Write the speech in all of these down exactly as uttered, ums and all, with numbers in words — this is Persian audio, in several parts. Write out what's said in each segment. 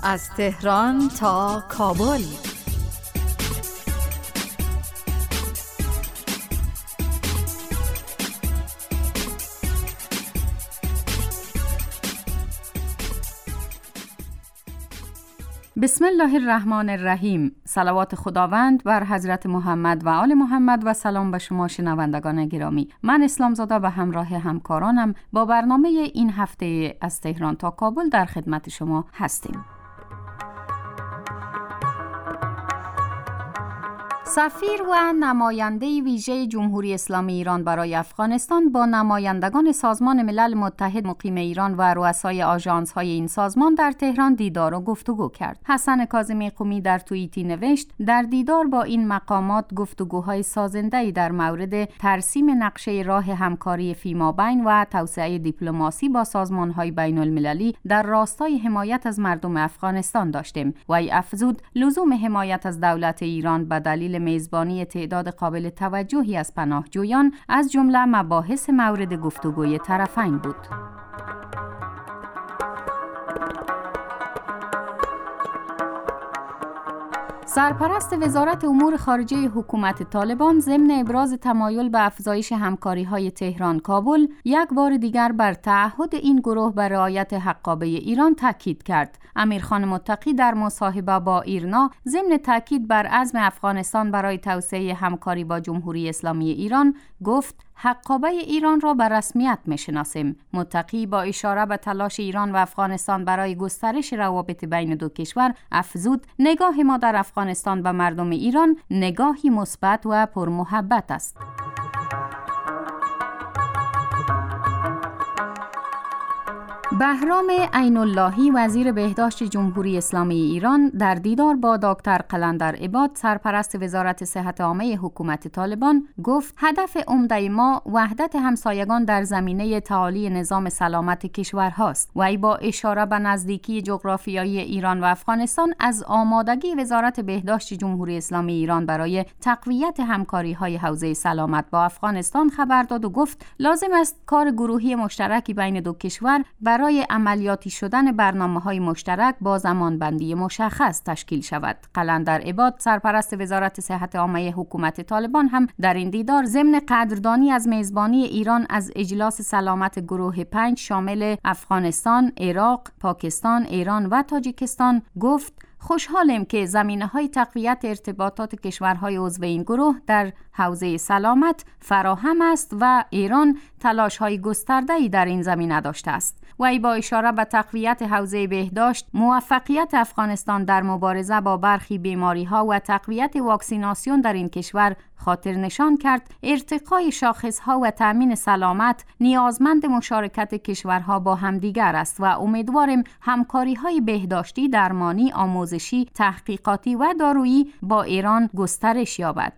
از تهران تا کابل. بسم الله الرحمن الرحیم. صلوات خداوند بر حضرت محمد و آل محمد و سلام به شما شنوندگان گرامی. من اسلام زاده به همراه همکارانم با برنامه این هفته از تهران تا کابل در خدمت شما هستیم. سفیر و نماینده ویژه جمهوری اسلامی ایران برای افغانستان با نمایندگان سازمان ملل متحد مقیم ایران و رؤسای آژانس‌های این سازمان در تهران دیدار و گفتگو کرد. حسن کاظمی قمی در توییتی نوشت: در دیدار با این مقامات گفتگوهای سازنده‌ای در مورد ترسیم نقشه راه همکاری فیمابین و توسعه دیپلماسی با سازمان‌های بین‌المللی در راستای حمایت از مردم افغانستان داشتیم. وی افزود لزوم حمایت از دولت ایران به دلیل میزبانی تعداد قابل توجهی از پناهجویان از جمله مباحث مورد گفتگوی طرفین بود. سرپرست وزارت امور خارجه حکومت طالبان ضمن ابراز تمایل به افزایش همکاری‌های تهران کابل یک بار دیگر بر تعهد این گروه بر رعایت حقابه ایران تاکید کرد. امیرخان متقی در مصاحبه با ایرنا ضمن تاکید بر عزم افغانستان برای توسعه همکاری با جمهوری اسلامی ایران گفت: حقابه ایران را به رسمیت می‌شناسیم. متقی با اشاره به تلاش ایران و افغانستان برای گسترش روابط بین دو کشور افزود: نگاه ما در افغانستان به مردم ایران نگاهی مثبت و پرمحبت است. بهرام عین اللهی وزیر بهداشت جمهوری اسلامی ایران در دیدار با دکتر قلندر عباد سرپرست وزارت صحت عامه حکومت طالبان گفت: هدف عمده ما وحدت همسایگان در زمینه تعالی نظام سلامت کشورهاست. وی با اشاره به نزدیکی جغرافیایی ایران و افغانستان از آمادگی وزارت بهداشت جمهوری اسلامی ایران برای تقویت همکاری‌های حوزه سلامت با افغانستان خبر داد و گفت لازم است کار گروهی مشترکی بین دو کشور برای برای عملیاتی شدن برنامه‌های مشترک با زمانبندی مشخص تشکیل شود. قلندر عباد سرپرست وزارت صحت عامه حکومت طالبان هم در این دیدار ضمن قدردانی از میزبانی ایران از اجلاس سلامت گروه پنج شامل افغانستان، عراق، پاکستان، ایران و تاجیکستان گفت: خوشحالیم که زمینه‌های تقویت ارتباطات کشورهای عضو این گروه در حوزه سلامت فراهم است و ایران تلاش‌های گسترده‌ای در این زمینه داشته است. و با اشاره به تقویت حوزه بهداشت، موفقیت افغانستان در مبارزه با برخی بیماری‌ها و تقویت واکسیناسیون در این کشور خاطر نشان کرد ارتقای شاخص‌ها و تأمین سلامت نیازمند مشارکت کشورها با همدیگر است و امیدواریم همکاری‌های بهداشتی، درمانی، آموزشی، تحقیقاتی و دارویی با ایران گسترش یابد.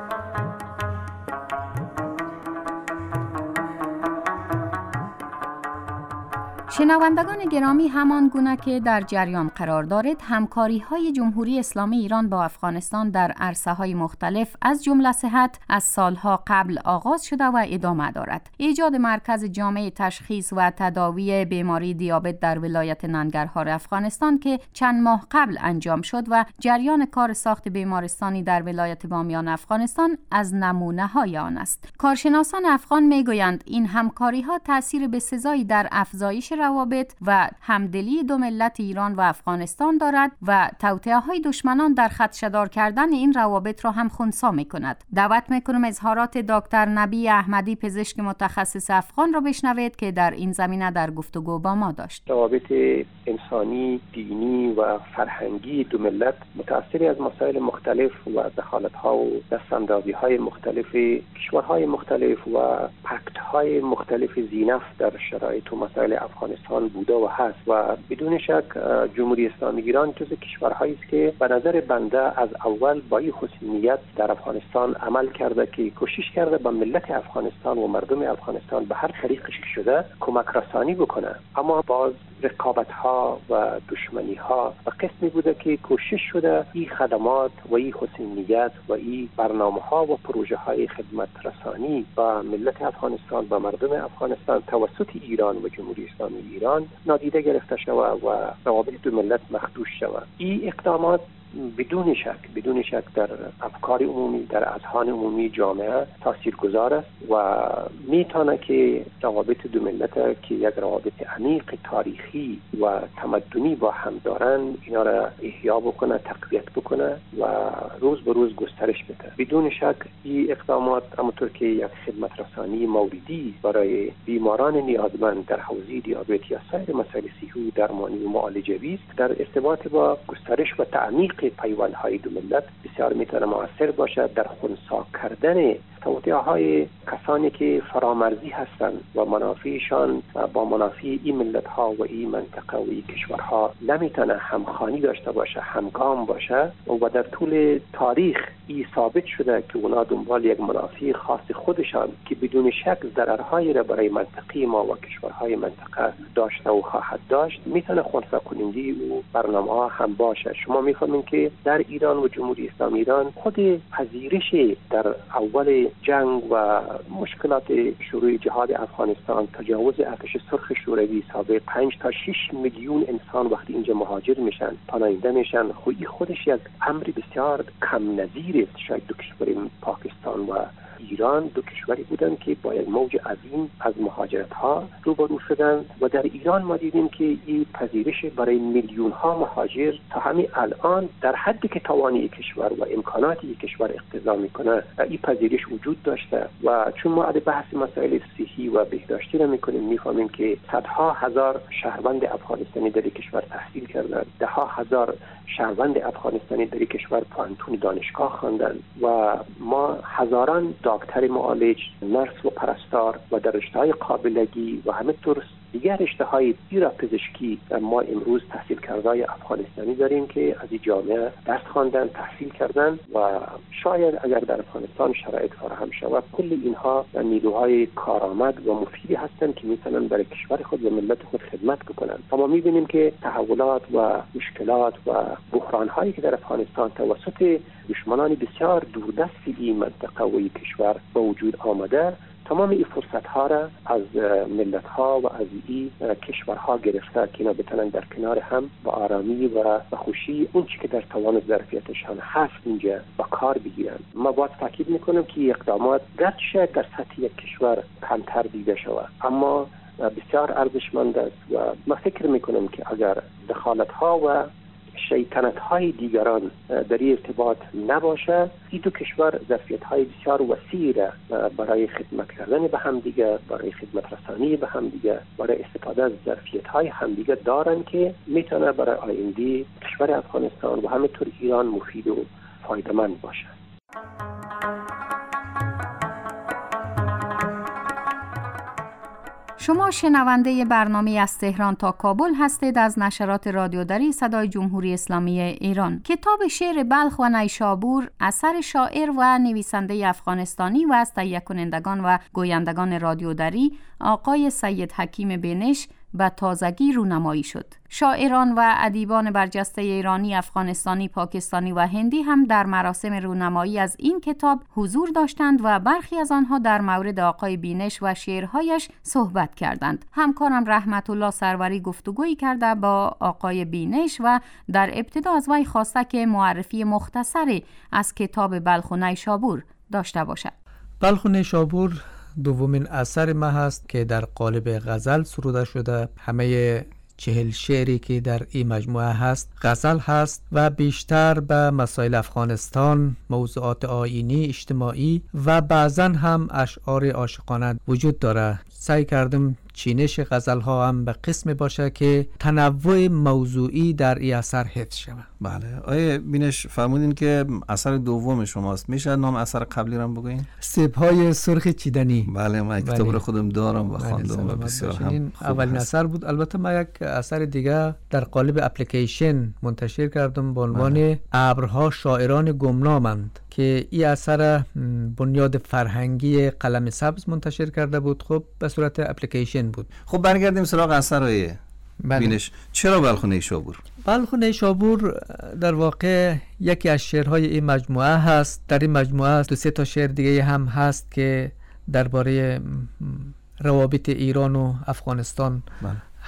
شنوندگان گرامی، همان گونه که در جریان قرار دارد، همکاری‌های جمهوری اسلامی ایران با افغانستان در عرصه‌های مختلف از جمله صحت از سالها قبل آغاز شده و ادامه دارد. ایجاد مرکز جامع تشخیص و تداوی بیماری دیابت در ولایت ننگرهار افغانستان که چند ماه قبل انجام شد و جریان کار ساخت بیمارستانی در ولایت بامیان افغانستان از نمونه‌های آن است. کارشناسان افغان می‌گویند این همکاری‌ها تأثیر بسزایی در افزایش روابط و همدلی دو ملت ایران و افغانستان دارد و توطئه‌های دشمنان در خدشه‌دار کردن این روابط را هم خنثی می‌کند. دعوت می‌کنم اظهارات دکتر نبی احمدی پزشک متخصص افغان را بشنوید که در این زمینه در گفتگو با ما داشت. روابط انسانی، دینی و فرهنگی دو ملت متأثر از مسائل مختلف و دخالت‌ها و دستاندازی‌های مختلف کشورهای مختلف و پکت‌های مختلف ذی‌نفع در شرایط و مسائل افغانستان بوده و هست و بدون شک جمهوری اسلامی ایران جز کشورهایی است که به نظر بنده از اول با این حسینیت در افغانستان عمل کرده که کوشش کرده به ملت افغانستان و مردم افغانستان به هر طریقش شده کمک رسانی بکنه. اما باز رقابت‌ها و دشمنی‌ها و قسمی بوده که کوشش شده این خدمات و این حسینیت و این برنامه‌ها و پروژه‌های خدمت رسانی با ملت افغانستان و مردم افغانستان توسط ایران و جمهوری اسلامی ایران نادیده گرفته شود و روابط دو ملت مخدوش شود. این اقدامات بدون شک بدون شک در افکار عمومی، در اذهان عمومی جامعه تاثیرگذار است و میتونه که روابط دو ملت که یک روابط عمیق تاریخی و تمدنی با هم دارن اینا را احیا بکنه، تقویت بکنه و روز به روز گسترش بده. بدون شک این اقدامات همونطور که یک خدمت رسانی موردی برای بیماران نیازمند در حوزه دیابت یا سایر مسائل صحی و درمانی و معالجوی است، در ارتباط با گسترش و تعمیق پیوندهای دو ملت بسیار میتونه مؤثر باشد در خنثی کردن توطئه‌های کسانی که فرامرزی هستند و منافعشان با منافع این ملت ها و این منطقه و این کشورها نمیتونه همخوانی داشته باشه، همگام باشه و در طول تاریخ این ثابت شده که اونا دنبال یک منافع خاص خودشان که بدون شک ضررهایی را برای منطقه ما و کشورهای منطقه داشته و خواهد داشت میتونه خنثی کننده و برنامه‌ها هم باشه. شما میفهمین که در ایران و جمهوری اسلامی ایران خود پذیرش در اول جنگ و مشکلات شروع جهاد افغانستان، تجاوز ارتش سرخ شوروی سابق پنج تا شش میلیون انسان وقتی اینجا مهاجر میشن، پناهنده میشن، خودی خودش یک امر بسیار کم نظیر است. شاید دو کشور پاکستان و ایران دو کشوری بودند که با یک موج عظیم از مهاجرت ها روبرو شدند و در ایران ما دیدیم که این پذیرش برای میلیون ها مهاجر تا همین الان در حدی که توانی کشور و امکاناتی کشور اقتضا میکنه این پذیرش وجود داشته و چون ما علی بحث مسائل صحی و بهداشتی را میکنیم میفهمیم که صدها هزار شهروند افغانستانی در کشور تحصیل کردند، ده ها هزار شهروند افغانستانی در کشور پانتون دانشگاه خواندند و ما هزاران دکتر معالج، نرس و پرستار و در رشته‌های قابلگی و همینطور دیگر رشته‌های زیرا پزشکی ما امروز تحصیل کرده‌های افغانستانی داریم که از این جامعه درس خواندن، تحصیل کردن و شاید اگر در افغانستان شرایط فراهم شود کل اینها نیروهای کارآمد و مفیدی هستند که میتونن برای کشور خود و ملت خود خدمت بکنن. اما می‌بینیم که تحولات و مشکلات و بحران‌هایی که در افغانستان توسط دشمنان بسیار دوردست این منطقه و این کشور به وجود آمده، تمام این فرصت ها را از ملت ها و از این کشورها گرفته که اینا بتونن در کنار هم با آرامی و خوشی اون چی که در توان و ظرفیتشان هست اینجا با کار بگیرن. ما باید تاکید میکنم که اقدامات گرچه در سطح یک کشور کمتر دیده شود اما بسیار ارزشمند است و ما فکر میکنم که اگر دخالت ها و شیطنت های دیگران در این ارتباط نباشه این دو کشور ظرفیت های بسیار وسیع برای خدمت کردن به هم دیگه، برای خدمت رسانی به هم دیگه، برای استفاده از ظرفیت های هم دیگه دارن که میتونه برای آینده کشور افغانستان و همینطور ایران مفید و فایده‌مند باشه. شما شنونده برنامه از تهران تا کابل هستید از نشرات رادیودری صدای جمهوری اسلامی ایران. کتاب شعر بلخ و نیشابور اثر شاعر و نویسنده افغانستانی و از تهیه کنندگان و گویندگان رادیودری آقای سید حکیم بینش به تازگی رونمایی شد. شاعران و ادیبان برجسته ایرانی، افغانستانی، پاکستانی و هندی هم در مراسم رونمایی از این کتاب حضور داشتند و برخی از آنها در مورد آقای بینش و شعرهایش صحبت کردند. همکارم رحمت الله سروری گفتگویی کرده با آقای بینش و در ابتدا از وی خواسته که معرفی مختصری از کتاب بلخ و نیشابور داشته باشد. بلخ و نیشابور دومین اثر ما هست که در قالب غزل سروده شده. همه چهل شعری که در این مجموعه هست غزل هست و بیشتر به مسائل افغانستان، موضوعات آیینی، اجتماعی و بعضا هم اشعار عاشقانه وجود داره. سعی کردم چینش غزل ها هم به قسم باشه که تنوع موضوعی در این اثر حفظ شود. بله. آیه بینش فرمودین که اثر دوم شماست، میشه نام اثر قبلی رو بگوین؟ سیب‌های سرخ چیدنی. بله، من کتاب رو خودم دارم و خواندم و بسیار هم اولین اثر بود. البته ما یک اثر دیگه در قالب اپلیکیشن منتشر کردم با عنوان ابرها شاعران گمنامند که این اثر بنیاد فرهنگی قلم سبز منتشر کرده بود. خب به صورت اپلیکیشن بود. خب برگردیم سراغ اثرهای بینش. چرا بلخ و نیشابور؟ بلخ و نیشابور در واقع یکی از شعرهای این مجموعه هست. در این مجموعه دو سه تا شعر دیگه هم هست که درباره روابط ایران و افغانستان بله.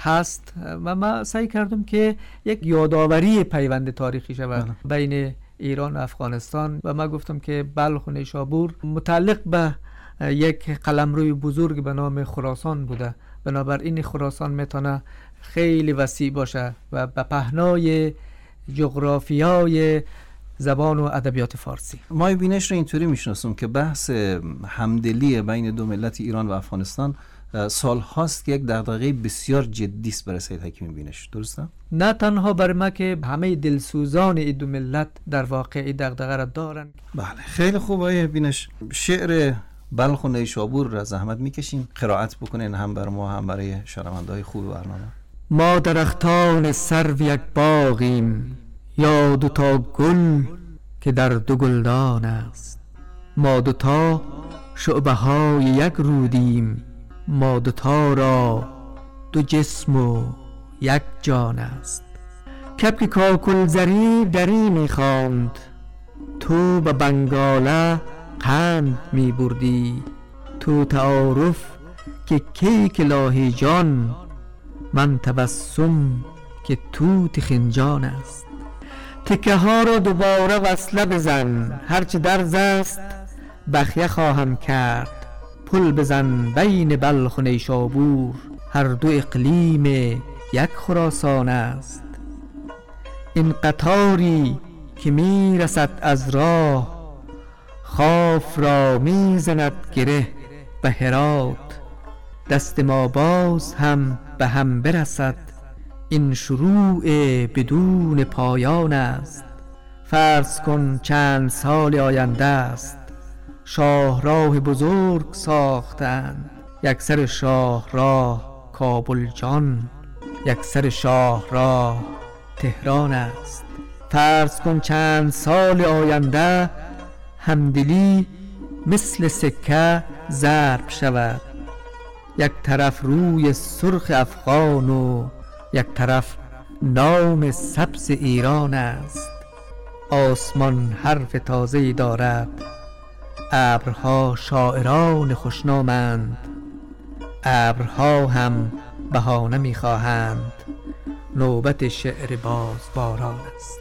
هست و من سعی کردم که یک یادآوری پیوند تاریخی شود بین ایران و افغانستان و من گفتم که بلخ و نیشابور متعلق به یک قلمروی بزرگ به نام خراسان بوده، بنابراین خراسان میتونه خیلی وسیع باشه و به پهنای جغرافیای زبان و ادبیات فارسی. ما بینش رو اینطوری میشناسم که بحث همدلی بین دو ملت ایران و افغانستان سال هاست که یک دغدغه بسیار جدی است برای سید حکیمی بینش، درسته؟ نه تنها برای ما که همه دلسوزان این دو ملت در واقع دغدغه را دارن. بله خیلی خوب. آقای بینش شعر بلخ و نیشابور را زحمت میکشین قرائت بکنین، هم بر ما هم برای شنونده‌های خوب برنامه. ما درختان سرو یک باغیم، یا دوتا گل که در دو گلدان است. ما دوتا شعبه های یک رودیم، ما دوتا را دو جسم و یک جان است. کبک کاکل زری دری میخواند، تو به بنگاله قند می بردی. تو تعارف که کیک لاهی جان، من تبسم که توت خنجان است. تکه ها را دوباره وصله بزن، هرچه درز است بخیه خواهم کرد. پل بزن بین بلخ و نیشابور، هر دو اقلیم یک خراسان است. این قطاری که می رسد از راه، خاف را می زند گره به هرات. دست ما باز هم به هم برسد، این شروع بدون پایان است. فرض کن چند سال آینده است، شاهراه بزرگ ساختند. یک سر شاهراه کابل جان، یک سر شاهراه تهران است. فرض کن چند سال آینده، همدلی مثل سکه ضرب شود. یک طرف روی سرخ افغان و یک طرف نام سبز ایران است. آسمان حرف تازه‌ای دارد، ابرها شاعران خوشنامند. ابرها هم بهانه می‌خواهند، نوبت شعر باز باران است.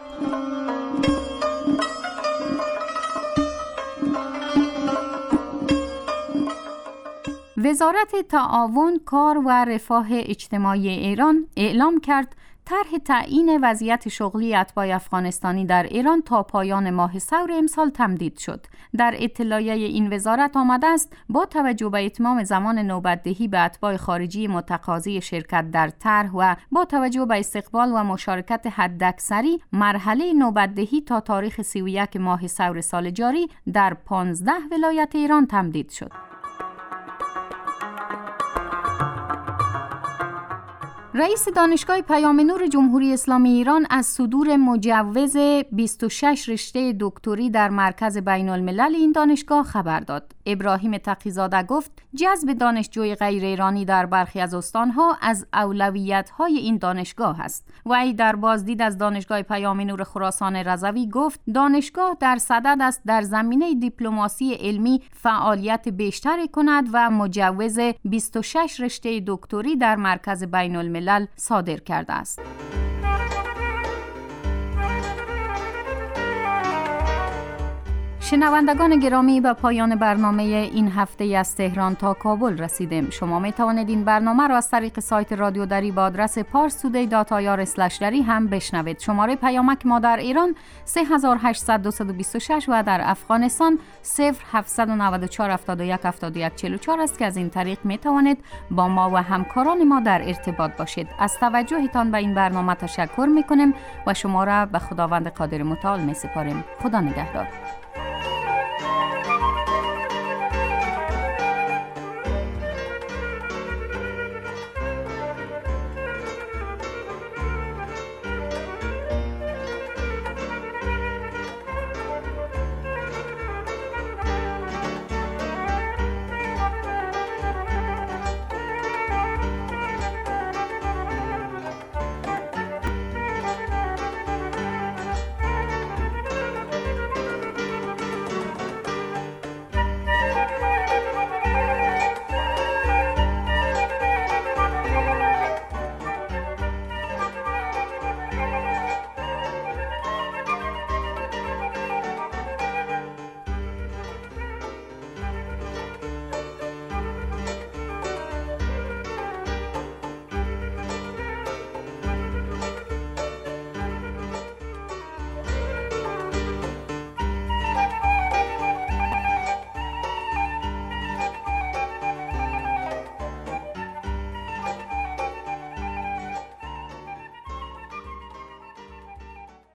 وزارت تعاون، کار و رفاه اجتماعی ایران اعلام کرد طرح تعیین وضعیت شغلی اتباع افغانستانی در ایران تا پایان ماه ثور امسال تمدید شد. در اطلاعیه این وزارت آمده است با توجه به اتمام زمان نوبت‌دهی به اتباع خارجی متقاضی شرکت در طرح و با توجه به استقبال و مشارکت حداکثری، مرحله نوبت‌دهی تا تاریخ سی و یک ماه ثور سال جاری در پانزده ولایت ایران تمدید شد. رئیس دانشگاه پیام نور جمهوری اسلامی ایران از صدور مجوز بیست و شش رشته دکتری در مرکز بین الملل این دانشگاه خبر داد. ابراهیم تقی‌زاده گفت جذب دانشجوی غیر ایرانی در برخی از استانها از اولویت‌های این دانشگاه است. وی در بازدید از دانشگاه پیام نور خراسان رضوی گفت دانشگاه در صدد است در زمینه دیپلماسی علمی فعالیت بیشتر کند و مجوز بیست و شش رشته دکتری در مرکز بین الملل صادر کرده است. شنوندگان گرامی، به پایان برنامه این هفته از تهران تا کابل رسیدیم. شما می توانید این برنامه را از طریق سایت رادیو دری با آدرس پارس تودی دات آی آر اسلش دری هم بشنوید. شماره پیامک ما در ایران سه هزار و هشتصد و بیست و شش و در افغانستان صفر هفتصد و نود و چهار هفتاد و یک هفتاد و یک چهل و چهار است که از این طریق می توانید با ما و همکاران ما در ارتباط باشید. از توجهتان به این برنامه تشکر می کنیم و شما را به خداوند قادر متعال می سپاریم. خدا نگهدار.